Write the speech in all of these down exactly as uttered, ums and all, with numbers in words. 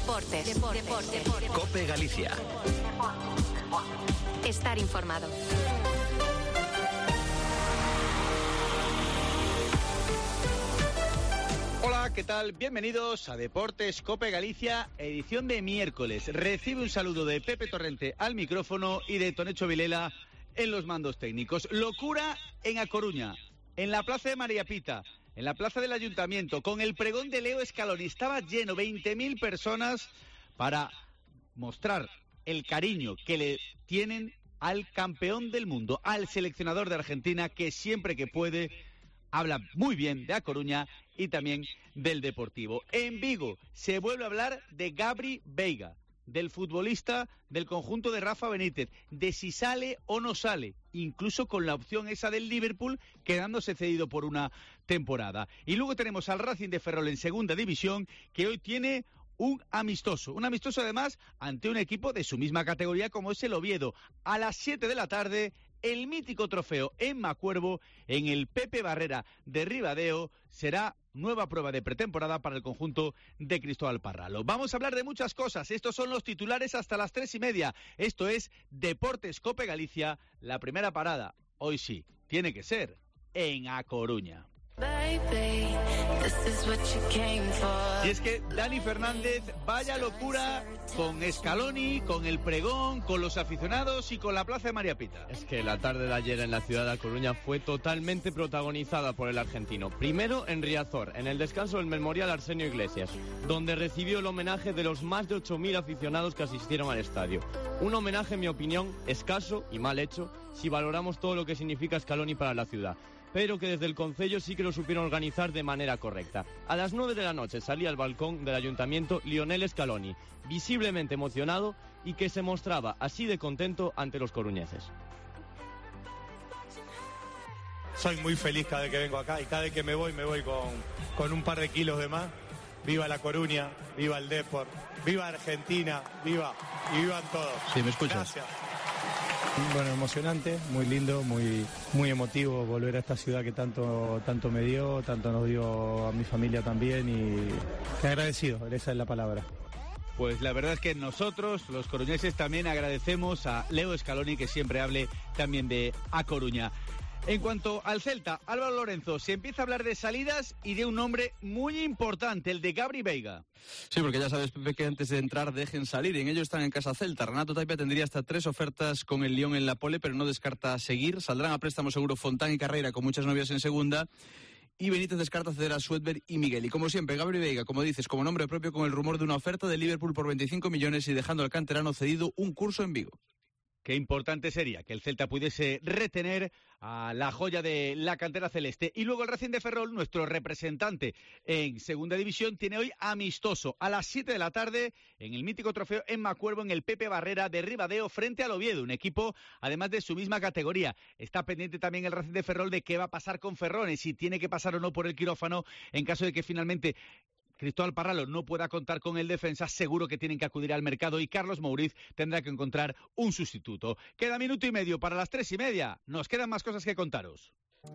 Deportes. Deportes. Deportes. Deportes. COPE Galicia. Estar informado. Hola, ¿qué tal? Bienvenidos a Deportes COPE Galicia, edición de miércoles. Recibe un saludo de Pepe Torrente al micrófono y de Tonecho Vilela en los mandos técnicos. Locura en A Coruña, en la plaza de María Pita, en la plaza del Ayuntamiento, con el pregón de Leo Scaloni. Estaba lleno, veinte mil personas, para mostrar el cariño que le tienen al campeón del mundo, al seleccionador de Argentina, que siempre que puede habla muy bien de A Coruña y también del Deportivo. En Vigo se vuelve a hablar de Gabri Veiga, del futbolista del conjunto de Rafa Benítez, de si sale o no sale, incluso con la opción esa del Liverpool quedándose cedido por una temporada. Y luego tenemos al Racing de Ferrol en segunda división, que hoy tiene un amistoso, un amistoso además ante un equipo de su misma categoría como es el Oviedo. A las siete de la tarde, el mítico trofeo en Macuervo, en el Pepe Barrera de Ribadeo, será nueva prueba de pretemporada para el conjunto de Cristóbal Parralo. Vamos a hablar de muchas cosas. Estos son los titulares hasta las tres y media. Esto es Deportes COPE Galicia. La primera parada, hoy sí, tiene que ser en A Coruña. Y es que Dani Fernández, vaya locura con Scaloni, con el pregón, con los aficionados y con la plaza de María Pita. Es que la tarde de ayer en la ciudad de A Coruña fue totalmente protagonizada por el argentino. Primero en Riazor, en el descanso del Memorial Arsenio Iglesias, donde recibió el homenaje de los más de ocho mil aficionados que asistieron al estadio. Un homenaje, en mi opinión, escaso y mal hecho si valoramos todo lo que significa Scaloni para la ciudad, pero que desde el concello sí que lo supieron organizar de manera correcta. A las nueve de la noche salía al balcón del ayuntamiento Lionel Scaloni, visiblemente emocionado y que se mostraba así de contento ante los coruñeses. Soy muy feliz cada vez que vengo acá y cada vez que me voy, me voy con, con un par de kilos de más. Viva La Coruña, viva el Depor, viva Argentina, viva y vivan todos. Sí, ¿me escuchas? Gracias. Bueno, emocionante, muy lindo, muy muy emotivo volver a esta ciudad que tanto tanto me dio, tanto nos dio a mi familia también, y agradecido, esa es la palabra. Pues la verdad es que nosotros, los coruñeses, también agradecemos a Leo Scaloni que siempre hable también de A Coruña. En cuanto al Celta, Álvaro Lorenzo, se empieza a hablar de salidas y de un nombre muy importante, el de Gabri Veiga. Sí, porque ya sabes, Pepe, que antes de entrar dejen salir, y en ello están en Casa Celta. Renato Tapia tendría hasta tres ofertas con el Lyon en la pole, pero no descarta seguir. Saldrán a préstamo seguro Fontán y Carreira, con muchas novias en segunda. Y Benítez descarta ceder a Suedberg y Miguel. Y como siempre, Gabri Veiga, como dices, como nombre propio, con el rumor de una oferta de Liverpool por veinticinco millones y dejando al canterano cedido un curso en Vigo. Qué importante sería que el Celta pudiese retener a la joya de la cantera celeste. Y luego el Racing de Ferrol, nuestro representante en segunda división, tiene hoy amistoso a las siete de la tarde en el mítico trofeo en Macuervo, en el Pepe Barrera de Ribadeo, frente al Oviedo, un equipo además de su misma categoría. Está pendiente también el Racing de Ferrol de qué va a pasar con Ferrones, si tiene que pasar o no por el quirófano en caso de que finalmente Cristóbal Parralo no pueda contar con el defensa. Seguro que tienen que acudir al mercado y Carlos Mouriz tendrá que encontrar un sustituto. Queda minuto y medio para las tres y media. Nos quedan más cosas que contaros.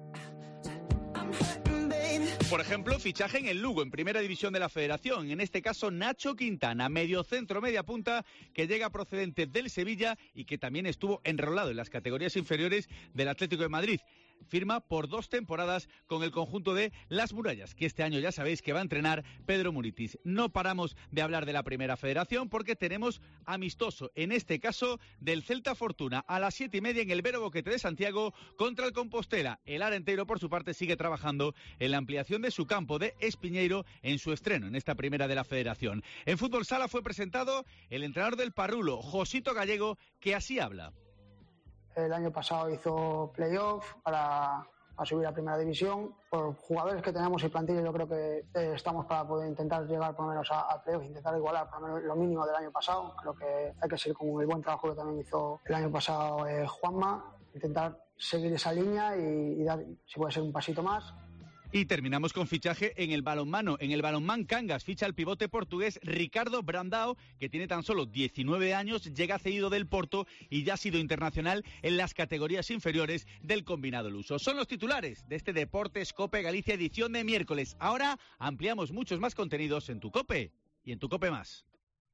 Por ejemplo, fichaje en el Lugo, en primera división de la Federación. En este caso, Nacho Quintana, medio centro, media punta, que llega procedente del Sevilla y que también estuvo enrolado en las categorías inferiores del Atlético de Madrid. Firma por dos temporadas con el conjunto de Las Murallas, que este año ya sabéis que va a entrenar Pedro Muritis. No paramos de hablar de la Primera Federación porque tenemos amistoso, en este caso del Celta Fortuna, a las siete y media en el Vero Boquete de Santiago contra el Compostela. El Arenteiro, por su parte, sigue trabajando en la ampliación de su campo de Espiñeiro en su estreno en esta Primera de la Federación. En Fútbol Sala fue presentado el entrenador del Parrulo, Josito Gallego, que así habla. El año pasado hizo playoff para, para subir a primera división. Por jugadores que tenemos y plantilla, yo creo que eh, estamos para poder intentar llegar por lo menos a, a playoff, intentar igualar por lo menos lo mínimo del año pasado. Creo que hay que seguir con el buen trabajo que también hizo el año pasado eh, Juanma, intentar seguir esa línea y, y dar, si puede ser, un pasito más. Y terminamos con fichaje en el balonmano. En el balonmán Cangas ficha el pivote portugués Ricardo Brandao, que tiene tan solo diecinueve años, llega cedido del Porto y ya ha sido internacional en las categorías inferiores del combinado luso. Son los titulares de este Deportes COPE Galicia, edición de miércoles. Ahora ampliamos muchos más contenidos en tu COPE y en tu COPE Más.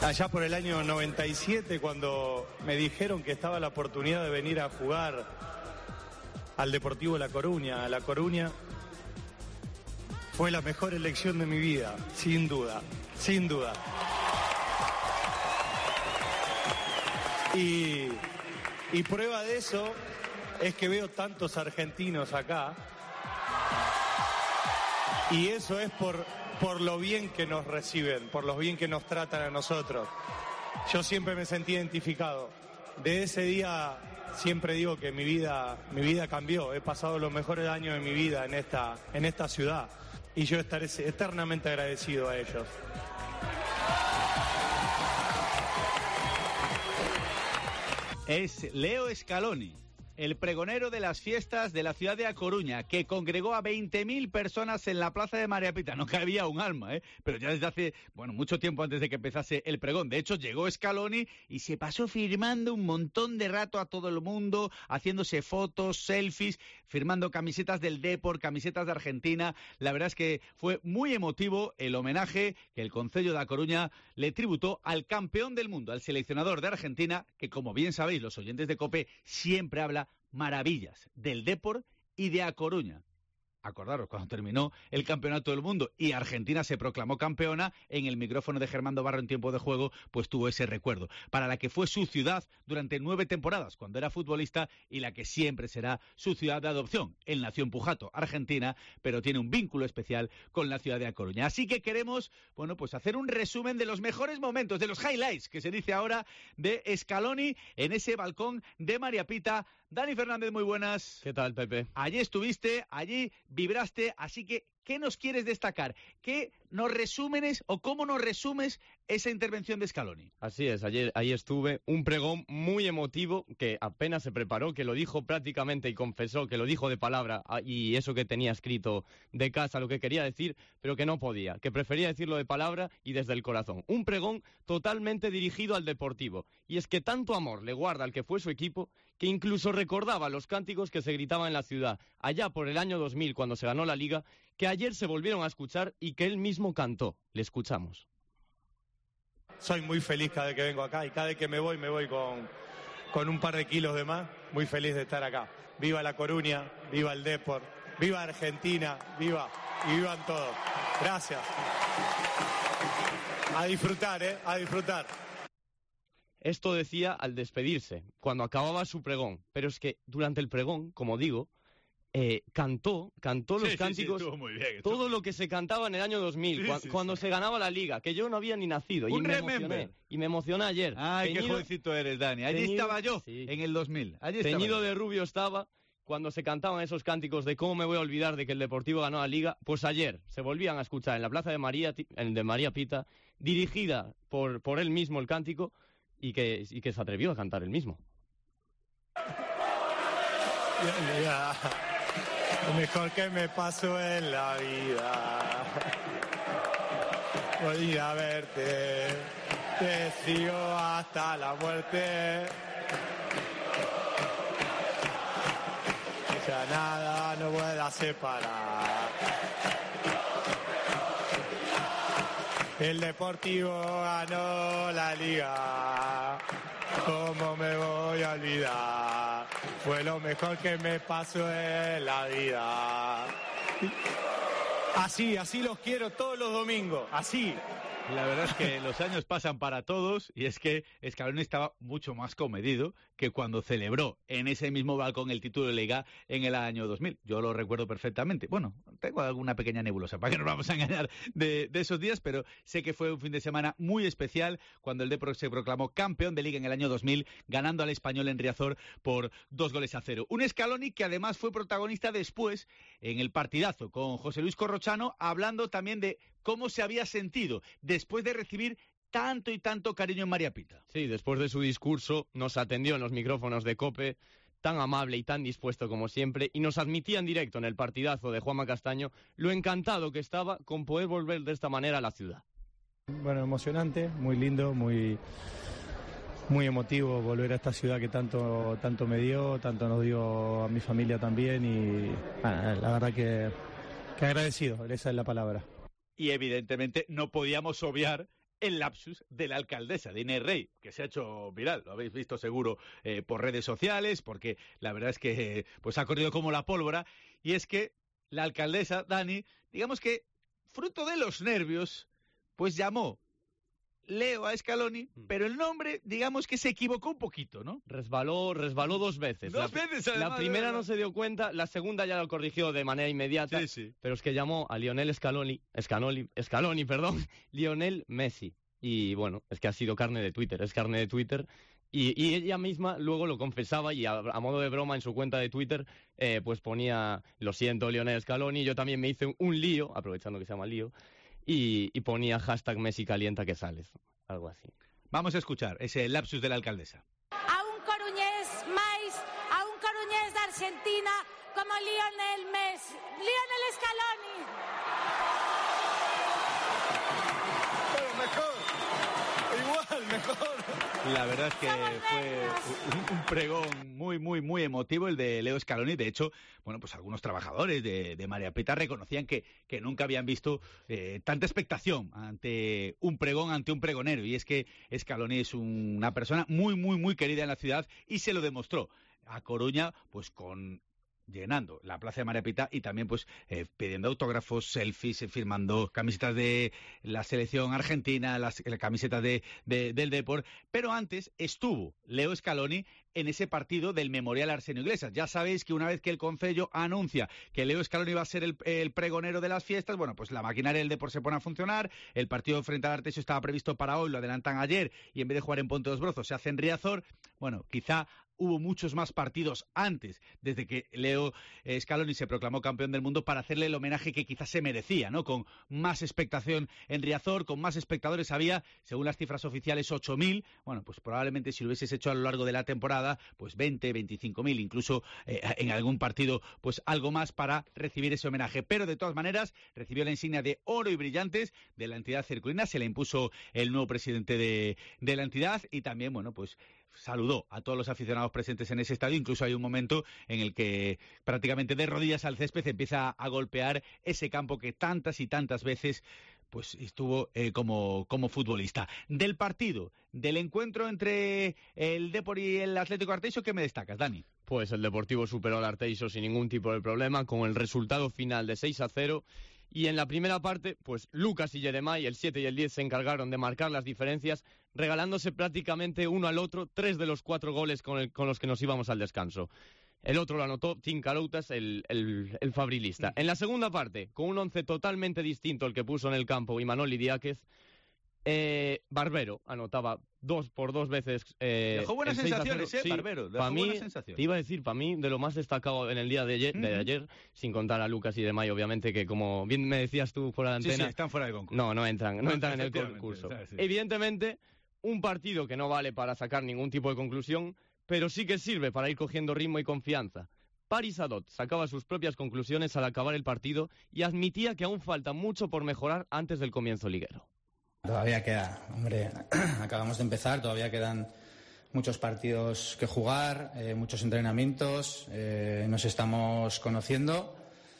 Allá por el año noventa y siete, cuando me dijeron que estaba la oportunidad de venir a jugar al Deportivo La Coruña, a La Coruña, fue la mejor elección de mi vida, sin duda, sin duda. Y, y prueba de eso es que veo tantos argentinos acá, y eso es por, por lo bien que nos reciben, por lo bien que nos tratan a nosotros. Yo siempre me sentí identificado. De ese día siempre digo que mi vida, mi vida cambió. He pasado los mejores años de mi vida en esta, en esta ciudad, y yo estaré eternamente agradecido a ellos. Es Leo Scaloni, el pregonero de las fiestas de la ciudad de A Coruña, que congregó a veinte mil personas en la plaza de María Pita. No cabía un alma, ¿eh? Pero ya desde hace, bueno, mucho tiempo antes de que empezase el pregón. De hecho, llegó Scaloni y se pasó firmando un montón de rato a todo el mundo, haciéndose fotos, selfies, firmando camisetas del Depor, camisetas de Argentina. La verdad es que fue muy emotivo el homenaje que el Concello de A Coruña le tributó al campeón del mundo, al seleccionador de Argentina, que, como bien sabéis los oyentes de COPE, siempre habla maravillas del Depor y de A Coruña. Acordaros, cuando terminó el Campeonato del Mundo y Argentina se proclamó campeona, en el micrófono de Germán Barro en tiempo de juego, pues tuvo ese recuerdo, para la que fue su ciudad durante nueve temporadas cuando era futbolista, y la que siempre será su ciudad de adopción. Él nació en Pujato, Argentina, pero tiene un vínculo especial con la ciudad de A Coruña. Así que queremos, bueno, pues hacer un resumen de los mejores momentos, de los highlights, que se dice ahora, de Scaloni en ese balcón de María Pita. Dani Fernández, muy buenas. ¿Qué tal, Pepe? Allí estuviste, allí vibraste, así que, ¿qué nos quieres destacar? ¿Qué nos resúmenes o cómo nos resumes esa intervención de Scaloni? Así es, ayer ahí estuve, un pregón muy emotivo que apenas se preparó, que lo dijo prácticamente y confesó que lo dijo de palabra, y eso que tenía escrito de casa, lo que quería decir, pero que no podía, que prefería decirlo de palabra y desde el corazón. Un pregón totalmente dirigido al Deportivo, y es que tanto amor le guarda al que fue su equipo, que incluso recordaba los cánticos que se gritaban en la ciudad allá por el año dos mil, cuando se ganó la Liga, que ayer se volvieron a escuchar y que él mismo cantó. Le escuchamos. Soy muy feliz cada vez que vengo acá, y cada vez que me voy, me voy con, con un par de kilos de más. Muy feliz de estar acá. Viva La Coruña, viva el Depor, viva Argentina, viva y vivan todos. Gracias. A disfrutar, ¿eh? A disfrutar. Esto decía al despedirse, cuando acababa su pregón. Pero es que durante el pregón, como digo, eh, cantó, cantó los sí, cánticos, sí, sí, muy bien, estuvo... todo lo que se cantaba en el año dos mil, sí, cu- sí, cuando sí. se ganaba la Liga, que yo no había ni nacido. Un y me remember. emocioné, y me emocioné ayer. Ay, Teñido, qué jovencito eres, Dani. Allí teñido, estaba yo, sí. en el dos mil. Allí estaba Teñido yo. de rubio estaba cuando se cantaban esos cánticos de cómo me voy a olvidar de que el Deportivo ganó la Liga. Pues ayer se volvían a escuchar en la plaza de María, de María Pita, dirigida por, por él mismo el cántico, y que, y que se atrevió a cantar él mismo. Ya, lo mejor que me pasó en la vida, voy a ir a verte, te sigo hasta la muerte. Ya nada no pueda separar. El Deportivo ganó la Liga, ¿cómo me voy a olvidar? Fue lo mejor que me pasó en la vida. Así, así los quiero todos los domingos, así. La verdad es que los años pasan para todos, y es que Scaloni estaba mucho más comedido que cuando celebró en ese mismo balcón el título de Liga en el año dos mil. Yo lo recuerdo perfectamente. Bueno, tengo alguna pequeña nebulosa, para que no nos vamos a engañar de, de esos días, pero sé que fue un fin de semana muy especial cuando el Depor se proclamó campeón de Liga en el año dos mil, ganando al Español en Riazor por dos goles a cero. Un Scaloni que además fue protagonista después en el partidazo con José Luis Corrochano, hablando también de cómo se había sentido después de recibir tanto y tanto cariño en María Pita. Sí, después de su discurso nos atendió en los micrófonos de COPE, tan amable y tan dispuesto como siempre, y nos admitía en directo en el partidazo de Juanma Castaño lo encantado que estaba con poder volver de esta manera a la ciudad. Bueno, emocionante, muy lindo, muy, muy emotivo volver a esta ciudad que tanto, tanto me dio, tanto nos dio a mi familia también, y bueno, la verdad que, que agradecido, esa es la palabra. Y evidentemente no podíamos obviar el lapsus de la alcaldesa de Inés Rey, que se ha hecho viral, lo habéis visto seguro eh, por redes sociales, porque la verdad es que eh, pues ha corrido como la pólvora, y es que la alcaldesa, Dani, digamos que fruto de los nervios, pues llamó Leo a Scaloni, pero el nombre, digamos que se equivocó un poquito, ¿no? Resbaló, resbaló dos veces. Dos la, veces, además. La primera no se dio cuenta, la segunda ya lo corrigió de manera inmediata. Sí, sí. Pero es que llamó a Lionel Scaloni, Scaloni, Scaloni, perdón, Lionel Messi. Y bueno, es que ha sido carne de Twitter, es carne de Twitter. Y, y ella misma luego lo confesaba y a, a modo de broma en su cuenta de Twitter, eh, pues ponía, lo siento, Lionel Scaloni, yo también me hice un, un lío, aprovechando que se llama lío, y, y ponía hashtag Messi calienta que sales. Algo así. Vamos a escuchar ese lapsus de la alcaldesa. A un coruñés máis, a un coruñés de Argentina como Lionel Messi, Lionel Scaloni. Pero mejor, igual, mejor. La verdad es que fue un, un pregón muy, muy, muy emotivo el de Leo Scaloni. De hecho, bueno, pues algunos trabajadores de, de María Pita reconocían que, que nunca habían visto eh, tanta expectación ante un pregón, ante un pregonero. Y es que Scaloni es un, una persona muy, muy, muy querida en la ciudad y se lo demostró a Coruña, pues con... llenando la plaza de María Pita y también pues eh, pidiendo autógrafos, selfies, eh, firmando camisetas de la selección argentina, las, las camisetas de, de, del Depor, pero antes estuvo Leo Scaloni en ese partido del Memorial Arsenio Iglesias. Ya sabéis que una vez que el Concello anuncia que Leo Scaloni va a ser el, el pregonero de las fiestas, bueno, pues la maquinaria del Depor se pone a funcionar, el partido frente al Artesio estaba previsto para hoy, lo adelantan ayer y en vez de jugar en Ponte dos Brozos se hace en Riazor. Bueno, quizá hubo muchos más partidos antes, desde que Leo Scaloni se proclamó campeón del mundo, para hacerle el homenaje que quizás se merecía, ¿no? Con más expectación en Riazor, con más espectadores había, según las cifras oficiales, ocho mil. Bueno, pues probablemente si lo hubieses hecho a lo largo de la temporada, pues veinte, veinticinco mil, incluso eh, en algún partido, pues algo más para recibir ese homenaje. Pero de todas maneras, recibió la insignia de oro y brillantes de la entidad circulina, se le impuso el nuevo presidente de, de la entidad y también, bueno, pues saludó a todos los aficionados presentes en ese estadio. Incluso hay un momento en el que prácticamente de rodillas al césped empieza a golpear ese campo que tantas y tantas veces pues estuvo eh, como, como futbolista. Del partido, del encuentro entre el Depor y el Atlético Arteixo, ¿qué me destacas, Dani? Pues el Deportivo superó al Arteixo sin ningún tipo de problema, con el resultado final de seis a cero. Y en la primera parte, pues Lucas y Jeremai, el siete y el diez, se encargaron de marcar las diferencias, regalándose prácticamente uno al otro tres de los cuatro goles con, el, con los que nos íbamos al descanso. El otro lo anotó Tim Caroutas, el, el, el fabrilista. En la segunda parte, con un once totalmente distinto al que puso en el campo Imanol Idiáquez, eh, Barbero anotaba dos por dos veces. Eh, dejó buenas sensaciones, ¿eh, sí, Barbero? Dejó para mí, buenas sensaciones. Te iba a decir, para mí, de lo más destacado en el día de ayer, uh-huh. de ayer, sin contar a Lucas y Demay, obviamente, que como bien me decías tú fuera de antena... Sí, sí, están fuera del concurso. No, no entran, no, no entran en el concurso. ¿Sabes? Sí. Evidentemente, un partido que no vale para sacar ningún tipo de conclusión, pero sí que sirve para ir cogiendo ritmo y confianza. Paris Adot sacaba sus propias conclusiones al acabar el partido y admitía que aún falta mucho por mejorar antes del comienzo liguero. Todavía queda, hombre, acabamos de empezar, todavía quedan muchos partidos que jugar, eh, muchos entrenamientos, eh, nos estamos conociendo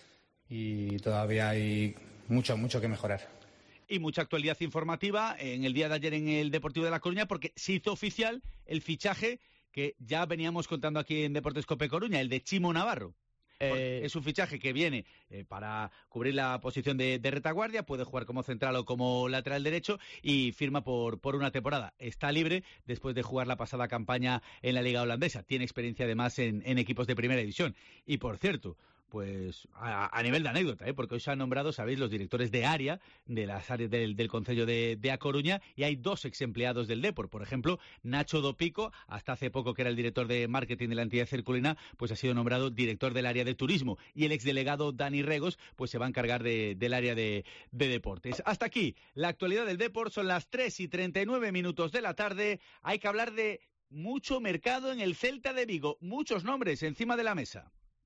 y todavía hay mucho, mucho que mejorar. Y mucha actualidad informativa en el día de ayer en el Deportivo de La Coruña, porque se hizo oficial el fichaje que ya veníamos contando aquí en Deportes Cope Coruña, el de Chimo Navarro. Eh, es un fichaje que viene eh, para cubrir la posición de, de retaguardia, puede jugar como central o como lateral derecho y firma por, por una temporada. Está libre después de jugar la pasada campaña en la Liga Holandesa. Tiene experiencia además en, en equipos de primera división. Y por cierto, pues a, a nivel de anécdota, ¿eh? porque hoy se han nombrado, sabéis, los directores de área de las áreas del, del Concello de, de A Coruña, y hay dos ex empleados del Depor. Por ejemplo, Nacho Dopico, hasta hace poco que era el director de marketing de la entidad circulina, pues ha sido nombrado director del área de turismo, y el exdelegado Dani Regos pues se va a encargar de, del área de, de deportes. Hasta aquí la actualidad del Depor. Son las tres y treinta y nueve minutos de la tarde. Hay que hablar de mucho mercado en el Celta de Vigo, muchos nombres encima de la mesa.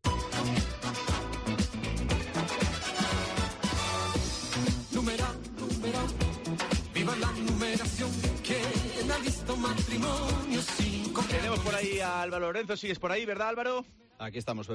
Viva la numeración, ¿quién ha visto matrimonio sin... Tenemos por ahí a Álvaro Lorenzo, sigues por ahí, ¿verdad, Álvaro? Aquí estamos, Pepe.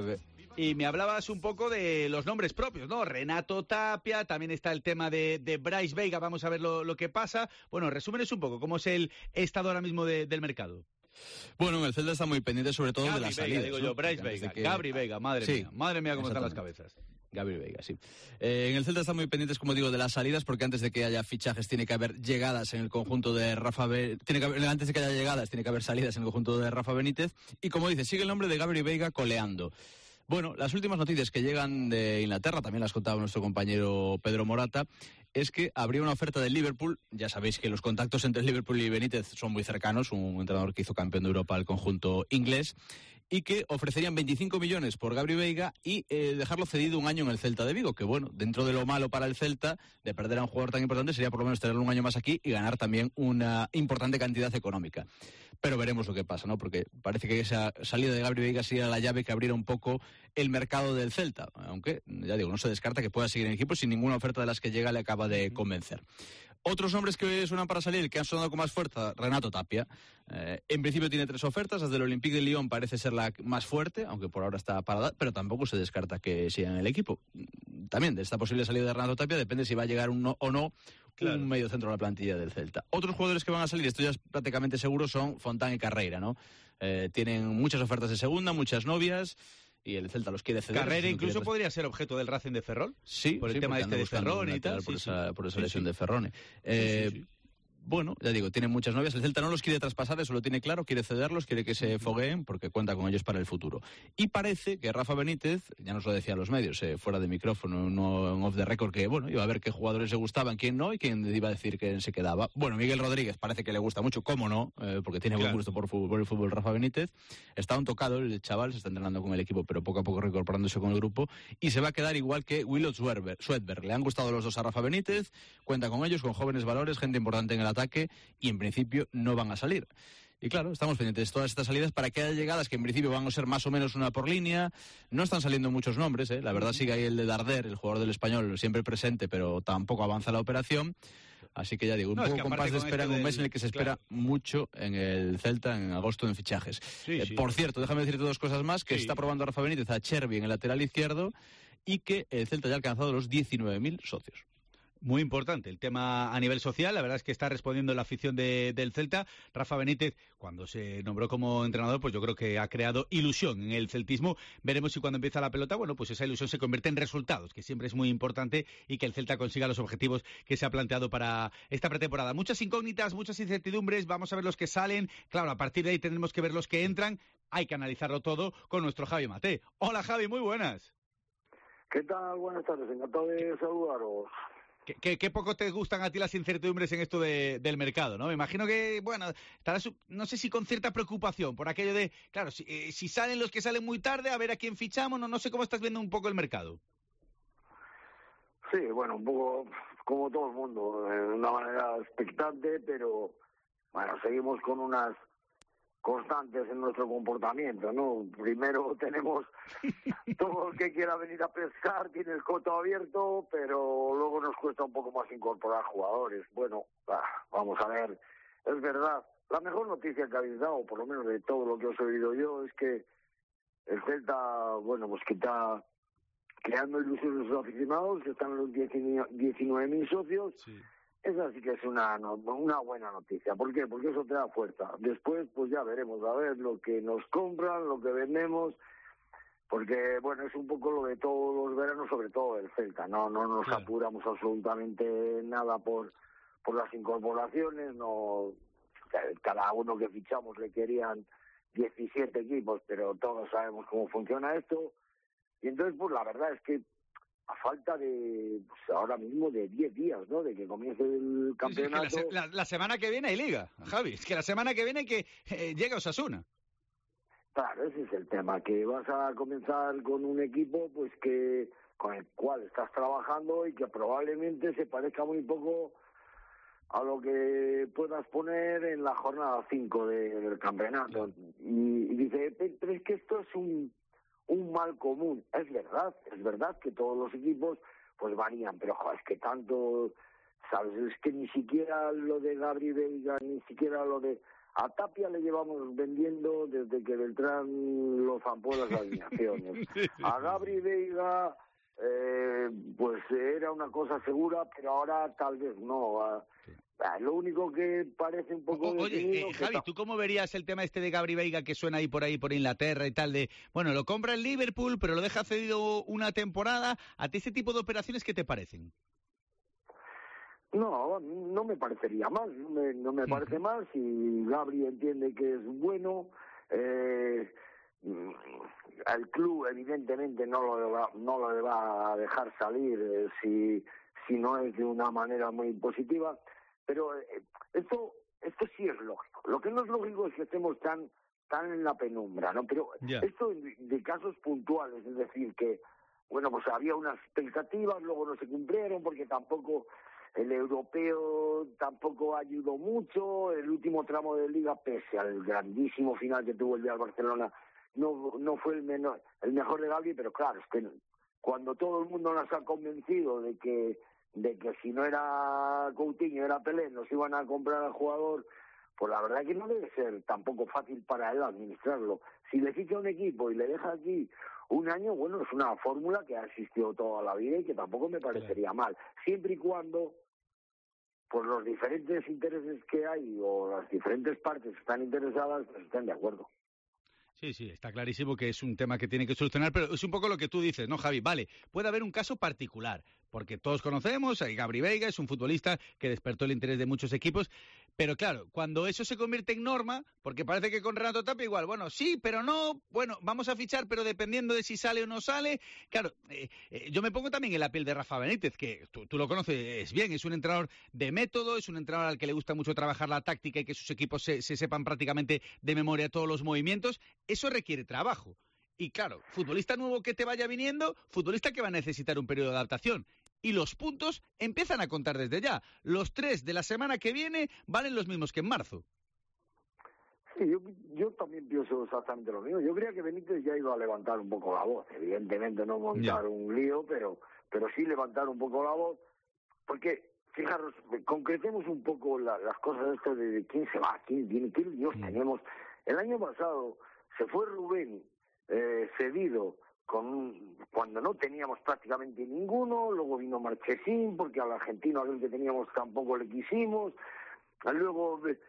y me hablabas un poco de los nombres propios, ¿no? Renato Tapia, también está el tema de, de Bryce Veiga, vamos a ver lo, lo que pasa. Bueno, resúmenes un poco, ¿cómo es el estado ahora mismo de, del mercado? Bueno, el Celta está muy pendiente sobre todo Gabri de las Veiga, salidas, digo ¿no? yo, Bryce Veiga, que... Gabri Veiga, madre sí, mía, madre mía cómo están las cabezas. Gabri Veiga, sí. Eh, en el Celta están muy pendientes, como digo, de las salidas, porque antes de que haya fichajes tiene que haber llegadas en el conjunto de Rafa Be... tiene que haber... antes de que haya llegadas tiene que haber salidas en el conjunto de Rafa Benítez, y como dice, sigue el nombre de Gabri Veiga coleando. Bueno, las últimas noticias que llegan de Inglaterra, también las contaba nuestro compañero Pedro Morata, es que habría una oferta del Liverpool. Ya sabéis que los contactos entre el Liverpool y Benítez son muy cercanos, un entrenador que hizo campeón de Europa al conjunto inglés, y que ofrecerían veinticinco millones por Gabri Veiga y eh, dejarlo cedido un año en el Celta de Vigo, que bueno, dentro de lo malo para el Celta, de perder a un jugador tan importante, sería por lo menos tenerlo un año más aquí y ganar también una importante cantidad económica. Pero veremos lo que pasa, ¿no? Porque parece que esa salida de Gabri Veiga sería la llave que abriera un poco el mercado del Celta, aunque, ya digo, no se descarta que pueda seguir en el equipo si ninguna oferta de las que llega le acaba de convencer. Otros nombres que suenan para salir, que han sonado con más fuerza, Renato Tapia. Eh, en principio tiene tres ofertas, desde el Olympique de Lyon parece ser la más fuerte, aunque por ahora está parada, pero tampoco se descarta que siga en el equipo. También de esta posible salida de Renato Tapia depende si va a llegar uno o no claro. un medio centro a la plantilla del Celta. Otros jugadores que van a salir, esto ya es prácticamente seguro, son Fontán y Carreira, ¿no? Eh, tienen muchas ofertas de segunda, muchas novias, y el Celta los quiere ceder. ¿Carrera incluso quiere... podría ser objeto del Racing de Ferrol? Sí, por el sí, tema este de Ferrone y tal. Por, sí, esa, sí. por esa sí, lesión sí. de Ferrone. Eh, sí, sí, sí. Bueno, ya digo, tiene muchas novias. El Celta no los quiere traspasar, eso lo tiene claro, quiere cederlos, quiere que se fogueen porque cuenta con ellos para el futuro. Y parece que Rafa Benítez, ya nos lo decía a los medios, eh, fuera de micrófono, no en off the record, que bueno, iba a ver qué jugadores le gustaban, quién no, y quién iba a decir que se quedaba. Bueno, Miguel Rodríguez parece que le gusta mucho, cómo no, eh, porque tiene claro. buen gusto por, fútbol, por el fútbol Rafa Benítez. Está un tocado el chaval, se está entrenando con el equipo, pero poco a poco reincorporándose con el grupo, y se va a quedar igual que Willow Swedberg. Le han gustado los dos a Rafa Benítez, cuenta con ellos, con jóvenes valores, gente importante en el ataque, y en principio no van a salir. Y claro, estamos pendientes de todas estas salidas para que haya llegadas que en principio van a ser más o menos una por línea. No están saliendo muchos nombres, ¿eh? La verdad sigue ahí el de Darder, el jugador del Español, siempre presente, pero tampoco avanza la operación. Así que ya digo, un no, poco es que compás de espera en un mes del... en el que se espera claro. mucho en el Celta en agosto en fichajes. Sí, eh, sí. Por cierto, déjame decirte dos cosas más, que sí. está probando Rafa Benítez a Chervi en el lateral izquierdo y que el Celta ya ha alcanzado los diecinueve mil socios. Muy importante el tema a nivel social, la verdad es que está respondiendo la afición de, del Celta. Rafa Benítez, cuando se nombró como entrenador, pues yo creo que ha creado ilusión en el celtismo. Veremos si cuando empieza la pelota, bueno, pues esa ilusión se convierte en resultados, que siempre es muy importante, y que el Celta consiga los objetivos que se ha planteado para esta pretemporada. Muchas incógnitas, muchas incertidumbres, vamos a ver los que salen. Claro, a partir de ahí tendremos que ver los que entran. Hay que analizarlo todo con nuestro Javi Maté. Hola Javi, muy buenas. ¿Qué tal? Buenas tardes, encantado de saludaros. ¿Qué, qué, qué poco te gustan a ti las incertidumbres en esto de, del mercado, ¿no? Me imagino que, bueno, estarás, no sé si con cierta preocupación por aquello de, claro, si, eh, si salen los que salen muy tarde, a ver a quién fichamos, no, no sé cómo estás viendo un poco el mercado. Sí, bueno, un poco como todo el mundo, de una manera expectante, pero, bueno, seguimos con unas constantes en nuestro comportamiento, ¿no? Primero tenemos todo el que quiera venir a pescar, tiene el coto abierto, pero luego nos cuesta un poco más incorporar jugadores. Bueno, ah, vamos a ver, es verdad, la mejor noticia que habéis dado, por lo menos de todo lo que os he oído yo, es que el Celta, bueno, pues que está creando ilusiones a sus aficionados, que están en los diecinueve mil socios. Sí. Esa sí que es una una buena noticia. ¿Por qué? Porque eso te da fuerza. Después, pues ya veremos, a ver lo que nos compran, lo que vendemos, porque, bueno, es un poco lo de todos los veranos, sobre todo el Celta. No no nos sí. apuramos absolutamente nada por por las incorporaciones. No, cada uno que fichamos le querían diecisiete equipos, pero todos sabemos cómo funciona esto. Y entonces, pues la verdad es que a falta de, pues ahora mismo, de diez días, ¿no?, de que comience el campeonato. Sí, es que la, la, la semana que viene hay Liga, Javi. Es que la semana que viene que eh, llega Osasuna. Claro, ese es el tema, que vas a comenzar con un equipo pues que con el cual estás trabajando y que probablemente se parezca muy poco a lo que puedas poner en la jornada cinco de, del campeonato. Sí. Y, y dice, pero es que esto es un... un mal común. Es verdad, es verdad que todos los equipos pues varían, pero joder, es que tanto, ¿sabes? Es que ni siquiera lo de Gabri Veiga, ni siquiera lo de A Tapia le llevamos vendiendo desde que Beltrán lo zampó las alineaciones. Sí, sí. A Gabri Veiga, eh, pues era una cosa segura, pero ahora tal vez no. A, a, lo único que parece un poco... O, oye, eh, Javi, ¿tú cómo verías el tema este de Gabri Veiga que suena ahí por ahí, por Inglaterra y tal? De, bueno, lo compra el Liverpool, pero lo deja cedido una temporada. ¿A ti ese tipo de operaciones qué te parecen? No, no me parecería mal, no me, no me parece mal si Gabri entiende que es bueno. Eh, el club evidentemente no lo va, no lo va a dejar salir eh, si, si no es de una manera muy positiva, pero eh, esto, esto sí es lógico. Lo que no es lógico es que estemos tan, tan en la penumbra, ¿no? Pero yeah. esto de, de casos puntuales, es decir, que, bueno, pues había unas expectativas, luego no se cumplieron porque tampoco... El europeo tampoco ayudó mucho, el último tramo de Liga, pese al grandísimo final que tuvo el Real Barcelona, no no fue el, menor, el mejor de Gabri, pero claro, es que cuando todo el mundo nos ha convencido de que de que si no era Coutinho, era Pelé, nos iban a comprar al jugador, pues la verdad que no debe ser tampoco fácil para él administrarlo. Si le ficha un equipo y le deja aquí un año, bueno, es una fórmula que ha existido toda la vida y que tampoco me parecería mal, siempre y cuando por los diferentes intereses que hay o las diferentes partes que están interesadas pues estén de acuerdo. Sí, sí, está clarísimo que es un tema que tiene que solucionar, pero es un poco lo que tú dices, ¿no, Javi? Vale, puede haber un caso particular, porque todos conocemos, a Gabri Veiga es un futbolista que despertó el interés de muchos equipos, pero claro, cuando eso se convierte en norma, porque parece que con Renato Tapia igual, bueno, sí, pero no, bueno, vamos a fichar, pero dependiendo de si sale o no sale, claro, eh, eh, yo me pongo también en la piel de Rafa Benítez, que tú, tú lo conoces bien, es un entrenador de método, es un entrenador al que le gusta mucho trabajar la táctica y que sus equipos se, se sepan prácticamente de memoria todos los movimientos, eso requiere trabajo. Y claro, futbolista nuevo que te vaya viniendo, futbolista que va a necesitar un periodo de adaptación. Y los puntos empiezan a contar desde ya. Los tres de la semana que viene valen los mismos que en marzo. Sí, yo, yo también pienso exactamente lo mismo. Yo creía que Benítez ya iba a levantar un poco la voz. Evidentemente no montar yeah. un lío, pero, pero sí levantar un poco la voz. Porque, fijaros, concretemos un poco la, las cosas esto de quién se va, quién viene, quién Dios mm. tenemos. El año pasado se fue Rubén eh, cedido con cuando no teníamos prácticamente ninguno, luego vino Marchesín porque al argentino aquel que teníamos tampoco le quisimos, luego eh,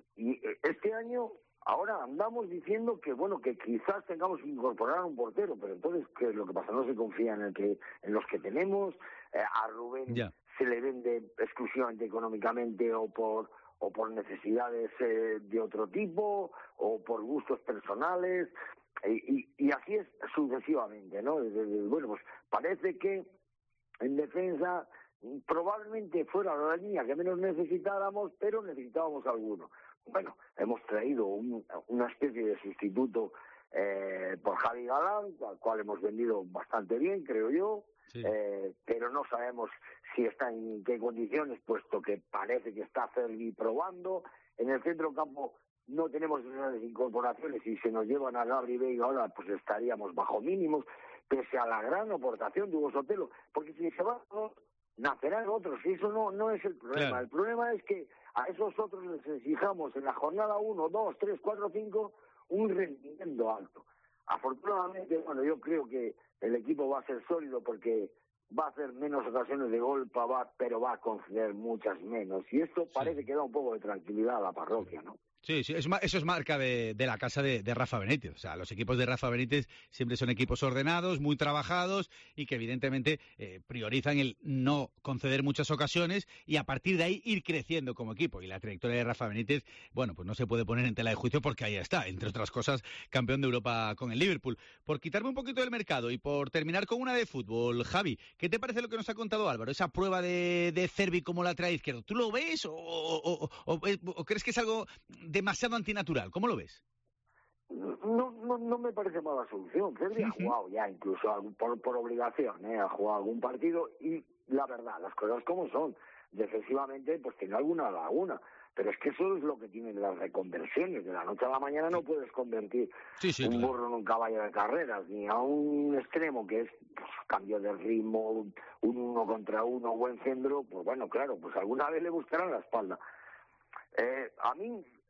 y este año ahora andamos diciendo que bueno que quizás tengamos que incorporar a un portero, pero entonces ¿qué es lo que pasa? No se confía en el que en los que tenemos, eh, a Rubén yeah. se le vende exclusivamente económicamente o por o por necesidades eh, de otro tipo o por gustos personales. Y, y, y así es sucesivamente, ¿no? Bueno, pues parece que en defensa probablemente fuera la línea que menos necesitáramos, pero necesitábamos alguno. Bueno, hemos traído un, una especie de sustituto eh, por Javi Galán, al cual hemos vendido bastante bien, creo yo, sí. eh, pero no sabemos si está en qué condiciones, puesto que parece que está Fergi probando. En el centro campo no tenemos esas incorporaciones y se nos llevan a Gabri Veiga ahora, pues estaríamos bajo mínimos, pese a la gran aportación de Hugo Sotelo, porque si se van nacerán otros, y eso no, no es el problema. Claro. El problema es que a esos otros les exijamos en la jornada uno, dos, tres, cuatro, cinco un rendimiento alto. Afortunadamente, bueno, yo creo que el equipo va a ser sólido porque va a hacer menos ocasiones de gol, pero va a conceder muchas menos, y esto parece sí. que da un poco de tranquilidad a la parroquia, ¿no? Sí, sí, eso es marca de, de la casa de, de Rafa Benítez. O sea, los equipos de Rafa Benítez siempre son equipos ordenados, muy trabajados y que evidentemente eh, priorizan el no conceder muchas ocasiones y a partir de ahí ir creciendo como equipo. Y la trayectoria de Rafa Benítez, bueno, pues no se puede poner en tela de juicio porque ahí está, entre otras cosas, campeón de Europa con el Liverpool. Por quitarme un poquito del mercado y por terminar con una de fútbol, Javi, ¿qué te parece lo que nos ha contado Álvaro? Esa prueba de, de Cervi como lateral izquierdo, ¿tú lo ves o, o, o, o, o crees que es algo demasiado antinatural? ¿Cómo lo ves? No, no, no me parece mala solución. Cervi uh-huh. ha jugado ya, incluso por, por obligación, ¿eh? ha jugado algún partido y la verdad, las cosas como son. Defensivamente, pues tiene alguna laguna. Pero es que eso es lo que tienen las reconversiones. De la noche a la mañana no puedes convertir sí, sí, un burro en un caballo de carreras, ni a un extremo que es pues, cambio de ritmo, un, un uno contra uno, buen centro. Pues bueno, claro, pues alguna vez le buscarán la espalda. Eh, a mí... Eh,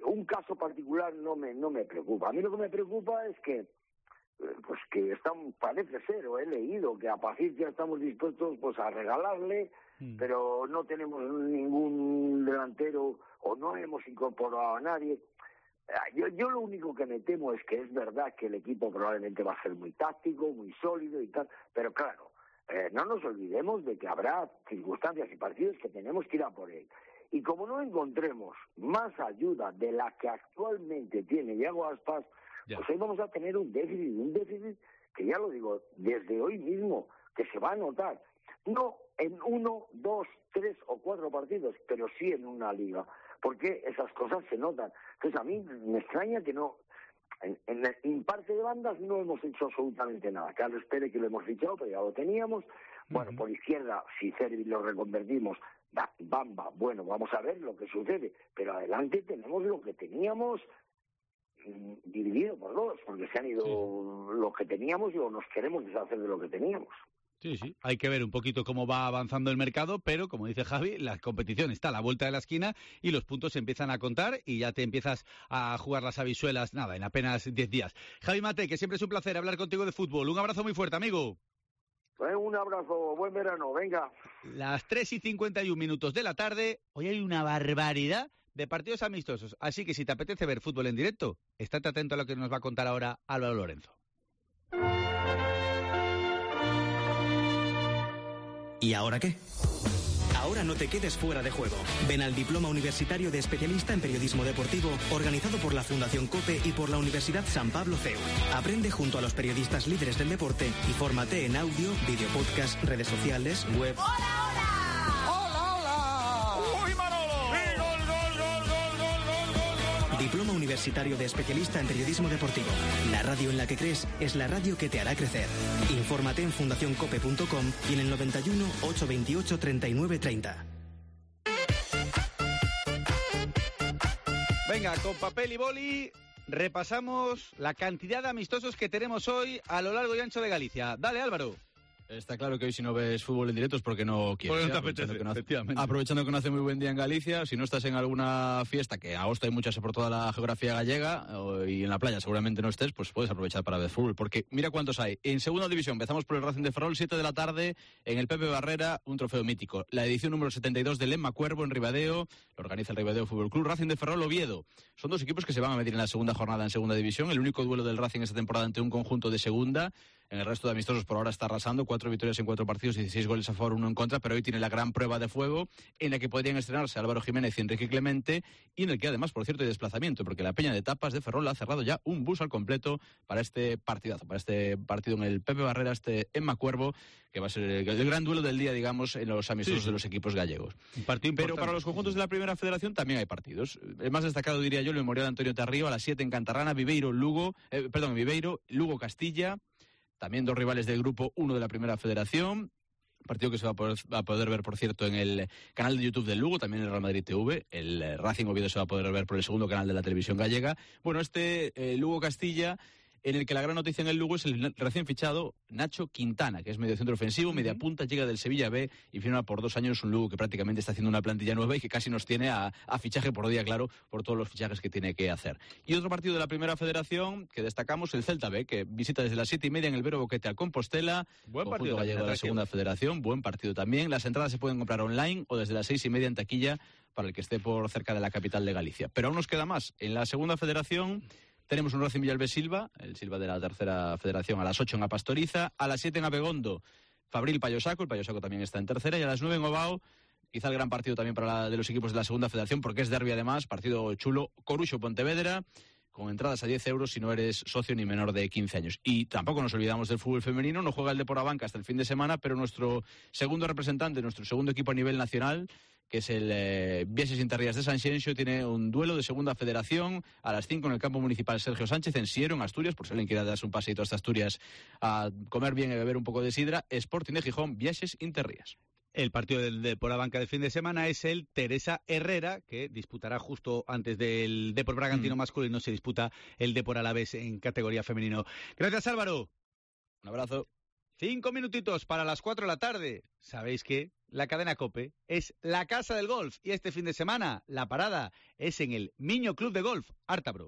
un caso particular no me no me preocupa. A mí lo que me preocupa es que pues que están, parece ser, o he leído, que a Paciencia estamos dispuestos pues a regalarle, mm. pero no tenemos ningún delantero o no hemos incorporado a nadie. Yo, yo lo único que me temo es que es verdad que el equipo probablemente va a ser muy táctico, muy sólido y tal, pero claro, eh, no nos olvidemos de que habrá circunstancias y partidos que tenemos que ir a por él. Y como no encontremos más ayuda de la que actualmente tiene Iago Aspas, ya. pues ahí vamos a tener un déficit, un déficit que ya lo digo, desde hoy mismo, que se va a notar. No en uno, dos, tres o cuatro partidos, pero sí en una liga, porque esas cosas se notan. Entonces a mí me extraña que no, en, en, en parte de bandas no hemos hecho absolutamente nada. Carlos Pérez, que lo hemos fichado, pero ya lo teníamos. Bueno, uh-huh. por izquierda, si Cervi lo reconvertimos, Bamba, bueno, vamos a ver lo que sucede, pero adelante tenemos lo que teníamos mm, dividido por dos, porque se han ido sí. lo que teníamos y o nos queremos deshacer de lo que teníamos. Sí, sí, hay que ver un poquito cómo va avanzando el mercado, pero como dice Javi, la competición está a la vuelta de la esquina y los puntos se empiezan a contar y ya te empiezas a jugar las habichuelas, nada, en apenas diez días. Javi Mate, que siempre es un placer hablar contigo de fútbol. Un abrazo muy fuerte, amigo. Un abrazo, buen verano, venga. Las tres y cincuenta y un minutos de la tarde, hoy hay una barbaridad de partidos amistosos, así que si te apetece ver fútbol en directo, estate atento a lo que nos va a contar ahora Álvaro Lorenzo. ¿Y ahora qué? Ahora no te quedes fuera de juego. Ven al Diploma Universitario de Especialista en Periodismo Deportivo, organizado por la Fundación COPE y por la Universidad San Pablo C E U. Aprende junto a los periodistas líderes del deporte y fórmate en audio, video podcast, redes sociales, web... ¡Hola, hola! ¡Hola, hola! ¡Uy, Manolo! ¡Sí, gol, gol, gol, gol, gol, gol, gol! Diploma Universitario de Especialista en Periodismo Deportivo. La radio en la que crees es la radio que te hará crecer. Infórmate en fundación cope punto com y en el noventa y uno, ochocientos veintiocho, treinta y nueve treinta. Venga, con papel y boli repasamos la cantidad de amistosos que tenemos hoy a lo largo y ancho de Galicia. Dale, Álvaro. Está claro que hoy si no ves fútbol en directo es porque no quieres. Porque no te aprovechando, apetece, que no hace, efectivamente. aprovechando que no hace muy buen día en Galicia, si no estás en alguna fiesta, que en agosto hay muchas por toda la geografía gallega, y en la playa seguramente no estés, pues puedes aprovechar para ver fútbol, porque mira cuántos hay. En segunda división empezamos por el Racing de Ferrol, siete de la tarde, en el Pepe Barrera, un trofeo mítico. La edición número setenta y dos del Emma Cuervo en Ribadeo, lo organiza el Ribadeo Fútbol Club. Racing de Ferrol, Oviedo. Son dos equipos que se van a medir en la segunda jornada en segunda división. El único duelo del Racing esta temporada ante un conjunto de segunda. En el resto de amistosos por ahora está arrasando, cuatro victorias en cuatro partidos, dieciséis goles a favor, uno en contra, pero hoy tiene la gran prueba de fuego en la que podrían estrenarse Álvaro Jiménez y Enrique Clemente, y en el que además, por cierto, hay desplazamiento, porque la Peña de Tapas de Ferrol ha cerrado ya un bus al completo para este partidazo, para este partido en el Pepe Barrera, este Emma Cuervo, que va a ser el, el gran duelo del día, digamos, en los amistosos sí, sí. de los equipos gallegos. Un partido pero para los conjuntos de la Primera Federación también hay partidos. El más destacado, diría yo, el memorial de Antonio Tarrío a las siete en Cantarrana, Viveiro, Lugo, eh, perdón, Viveiro, Lugo, Castilla. También dos rivales del grupo uno de la Primera Federación. Partido que se va a, poder, va a poder ver, por cierto, en el canal de YouTube del Lugo, también en el Real Madrid T V. El Racing Oviedo se va a poder ver por el segundo canal de la televisión gallega. Bueno, este eh, Lugo-Castilla, en el que la gran noticia en el Lugo es el recién fichado Nacho Quintana, que es mediocentro ofensivo, uh-huh. media punta, llega del Sevilla B y firma por dos años un Lugo que prácticamente está haciendo una plantilla nueva y que casi nos tiene a, a fichaje por día, claro, por todos los fichajes que tiene que hacer. Y otro partido de la Primera Federación que destacamos, el Celta B, que visita desde las siete y media en el Vero Boquete al Compostela. Buen partido gallego de la Segunda Federación, buen partido también. Las entradas se pueden comprar online o desde las seis y media en taquilla para el que esté por cerca de la capital de Galicia. Pero aún nos queda más. En la Segunda Federación tenemos un Racing Villalbe Silva, el Silva de la Tercera Federación, a las ocho en Apastoriza, a las siete en Abegondo, Fabril Payosaco, el Payosaco también está en tercera, y a las nueve en Ovao, quizá el gran partido también para la, de los equipos de la Segunda Federación, porque es derbi además, partido chulo, Coruxo-Pontevedra, con entradas a diez euros si no eres socio ni menor de quince años. Y tampoco nos olvidamos del fútbol femenino, no juega el Depor Abanca hasta el fin de semana, pero nuestro segundo representante, nuestro segundo equipo a nivel nacional, que es el eh, Viajes Interrías de Sanxenxo, tiene un duelo de Segunda Federación a las cinco en el campo municipal Sergio Sánchez, en Siero, en Asturias, por si alguien quiere darse un paseito hasta Asturias a comer bien y beber un poco de sidra. Sporting de Gijón, Viajes Interrías. El partido del Depor Abanca del fin de semana es el Teresa Herrera, que disputará justo antes del Depor Bragantino mm. masculino, se disputa el Depor Alavés en categoría femenino. Gracias, Álvaro. Un abrazo. Cinco minutitos para las cuatro de la tarde. ¿Sabéis qué? La cadena COPE es la casa del golf y este fin de semana la parada es en el Miño Club de Golf Ártabro.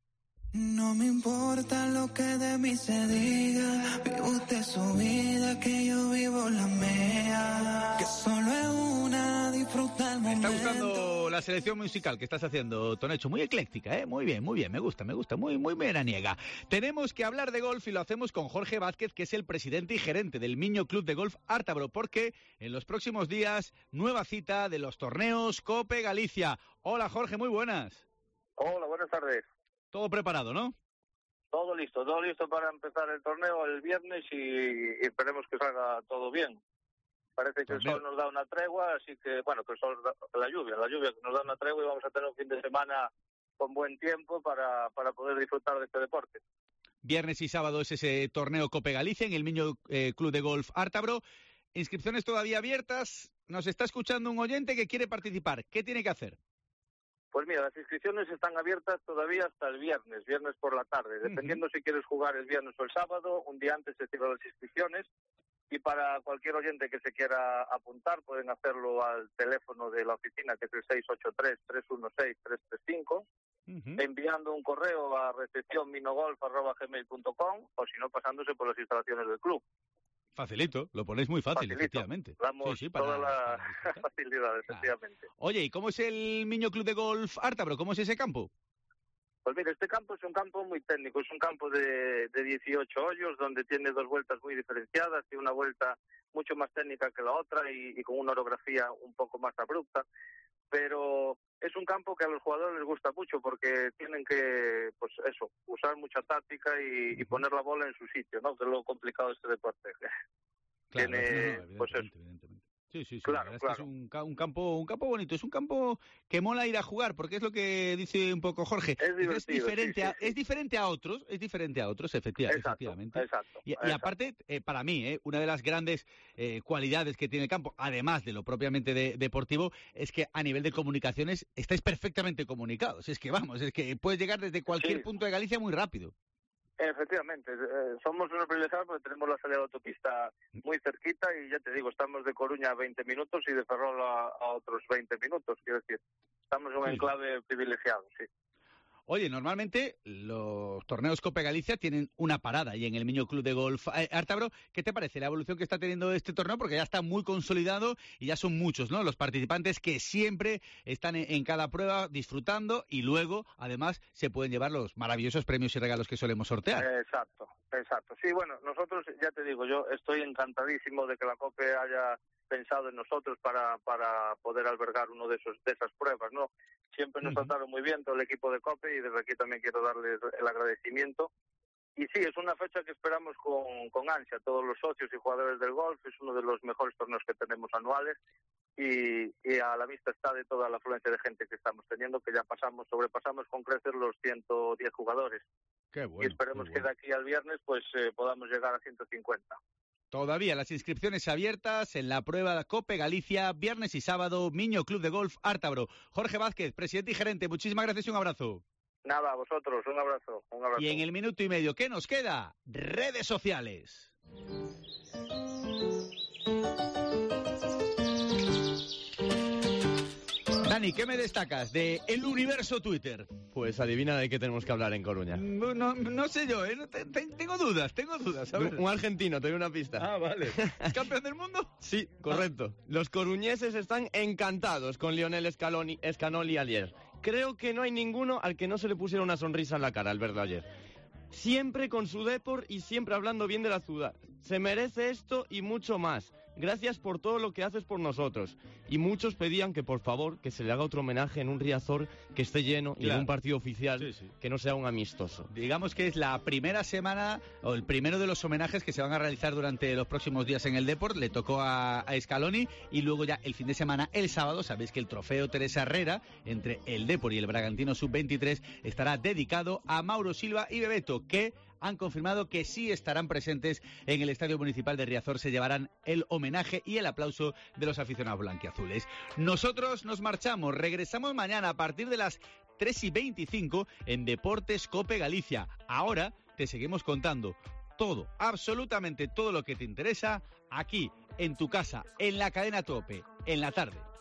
No me importa lo que de mí se diga, vive usted su vida, que yo vivo la mía, que solo es una, disfruta el momento. Me está gustando la selección musical que estás haciendo, Tonecho, muy ecléctica, ¿eh? Muy bien, muy bien, me gusta, me gusta, muy, muy veraniega. Tenemos que hablar de golf y lo hacemos con Jorge Vázquez, que es el presidente y gerente del Miño Club de Golf Ártabro, porque en los próximos días, nueva cita de los torneos COPE Galicia. Hola Jorge, muy buenas. Hola, buenas tardes. Todo preparado, ¿no? Todo listo, todo listo para empezar el torneo el viernes y, y esperemos que salga todo bien. Parece que torneo. El sol nos da una tregua, así que, bueno, que el sol, la lluvia, la lluvia que nos da una tregua y vamos a tener un fin de semana con buen tiempo para, para poder disfrutar de este deporte. Viernes y sábado es ese torneo COPE Galicia en el Miño eh, Club de Golf Ártabro. Inscripciones todavía abiertas. Nos está escuchando un oyente que quiere participar. ¿Qué tiene que hacer? Pues mira, las inscripciones están abiertas todavía hasta el viernes, viernes por la tarde. Dependiendo uh-huh. si quieres jugar el viernes o el sábado, un día antes se cierran las inscripciones. Y para cualquier oyente que se quiera apuntar, pueden hacerlo al teléfono de la oficina, que es el seis ocho tres, tres uno seis, tres tres cinco, uh-huh. enviando un correo a recepción minogolf arroba gmail punto com o si no, pasándose por las instalaciones del club. Facilito, lo ponéis muy fácil, Facilito. Efectivamente. Damos sí, sí, para, toda la para facilidad, efectivamente. Ah. Oye, ¿y cómo es el Miño Club de Golf Ártabro? ¿Cómo es ese campo? Pues mira, este campo es un campo muy técnico, es un campo de, de dieciocho hoyos, donde tiene dos vueltas muy diferenciadas, y una vuelta mucho más técnica que la otra y, y con una orografía un poco más abrupta. Pero es un campo que a los jugadores les gusta mucho porque tienen que, pues eso, usar mucha táctica y, y poner la bola en su sitio, ¿no? Que es lo complicado de este deporte. Claro, Tiene, no, no, pues eso. Evidentemente. Sí, sí, sí. Claro, es, claro. que es un, un campo, un campo bonito, es un campo que mola ir a jugar, porque es lo que dice un poco Jorge. Es divertido, es diferente, sí, a, sí, sí. es diferente a otros, es diferente a otros, efectiva, exacto, efectivamente. Exacto, y, exacto. y aparte, eh, para mí, eh, una de las grandes eh, cualidades que tiene el campo, además de lo propiamente de, deportivo, es que a nivel de comunicaciones estáis perfectamente comunicados. Es que vamos, es que puedes llegar desde cualquier sí. punto de Galicia muy rápido. Efectivamente, eh, somos unos privilegiados porque tenemos la salida de autopista muy cerquita y ya te digo, estamos de Coruña a veinte minutos y de Ferrol a, a otros veinte minutos, quiero decir, estamos en un sí. enclave privilegiado, sí. Oye, normalmente los torneos COPE Galicia tienen una parada y en el Miño Club de Golf Ártabro, ¿qué te parece la evolución que está teniendo este torneo? Porque ya está muy consolidado y ya son muchos, ¿no? Los participantes que siempre están en cada prueba disfrutando y luego, además, se pueden llevar los maravillosos premios y regalos que solemos sortear. Exacto, exacto. Sí, bueno, nosotros, ya te digo, yo estoy encantadísimo de que la COPE haya pensado en nosotros para, para poder albergar uno de esos de esas pruebas, ¿no? Siempre nos uh-huh. trataron muy bien todo el equipo de COPE y desde aquí también quiero darles el agradecimiento. Y sí, es una fecha que esperamos con, con ansia, todos los socios y jugadores del golf, es uno de los mejores torneos que tenemos anuales y, y a la vista está de toda la afluencia de gente que estamos teniendo, que ya pasamos, sobrepasamos con creces los ciento diez jugadores. Qué bueno, y esperemos qué que bueno. de aquí al viernes pues eh, podamos llegar a ciento cincuenta. Todavía las inscripciones abiertas en la prueba de COPE Galicia, viernes y sábado, Miño Club de Golf Ártabro. Jorge Vázquez, presidente y gerente, muchísimas gracias y un abrazo. Nada, a vosotros, un abrazo, un abrazo. Y en el minuto y medio que nos queda, redes sociales. Dani, ¿qué me destacas de el universo Twitter? Pues adivina de qué tenemos que hablar en Coruña. No, no, no sé yo, ¿eh? Te, te, tengo dudas, tengo dudas. A ver. Un, un argentino, te doy una pista. Ah, vale. ¿Campeón del mundo? Sí, correcto. Ah. Los coruñeses están encantados con Lionel Scaloni, Scanoli ayer. Creo que no hay ninguno al que no se le pusiera una sonrisa en la cara al verlo ayer. Siempre con su depor y siempre hablando bien de la ciudad. Se merece esto y mucho más. Gracias por todo lo que haces por nosotros. Y muchos pedían que por favor que se le haga otro homenaje en un Riazor que esté lleno claro. y en un partido oficial sí, sí. que no sea un amistoso. Digamos que es la primera semana o el primero de los homenajes que se van a realizar durante los próximos días en el Depor. Le tocó a, a Scaloni y luego ya el fin de semana, el sábado, sabéis que el trofeo Teresa Herrera entre el Depor y el Bragantino sub veintitrés estará dedicado a Mauro Silva y Bebeto, que han confirmado que sí estarán presentes en el Estadio Municipal de Riazor. Se llevarán el homenaje y el aplauso de los aficionados blanquiazules. Nosotros nos marchamos, regresamos mañana a partir de las tres y veinticinco en Deportes COPE Galicia. Ahora te seguimos contando todo, absolutamente todo lo que te interesa aquí, en tu casa, en la cadena Tope, en la tarde.